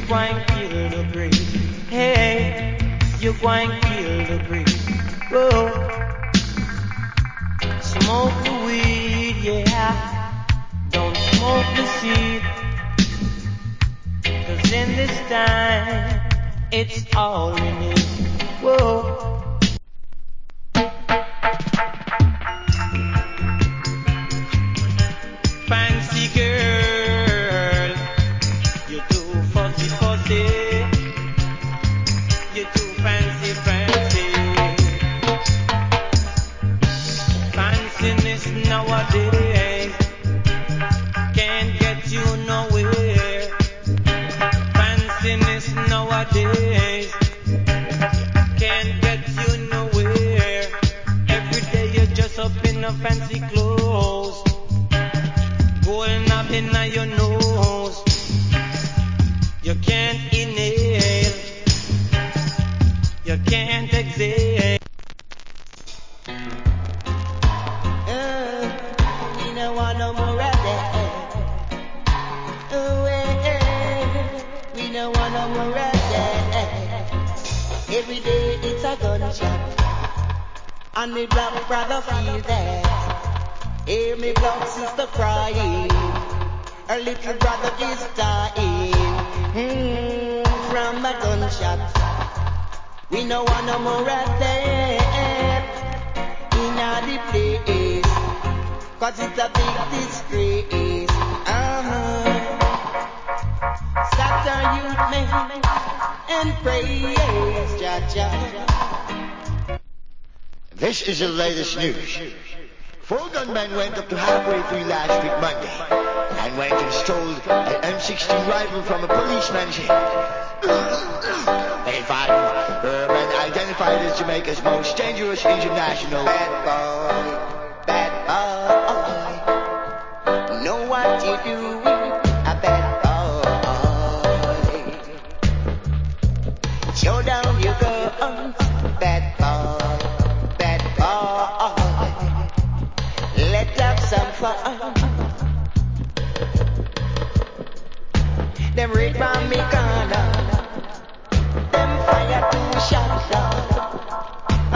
going to kill the breeze. Hey, you're going to kill the breeze. Whoa, smoke the weed, yeah. Don't smoke the seed. 'Cause in this time, it's all we need. Whoa. Fancy girl, you're too fussy fussy, you're too fancy fancy. Fanciness nowadays can't get you nowhere. Fanciness nowadays can't get you nowhere. Every day you're just up in a fancy clothes. Gold knob in your nose, you can't inhale, you can't exhale. We don't want no more of that. We don't want no more of that. Every day it's a gunshot, and the black brother feel that. Hear me black sister crying, her little brother is dying from a gunshot. We no want no more of that in the place, 'cause it's a big disgrace. Stop the youth men and praise Jah Jah. This is the latest news. 4 gunmen went up to Halfway Tree last week Monday and went and stole an M16 rifle from a policeman's hand. They found Urban identified as Jamaica's most dangerous international bad boy.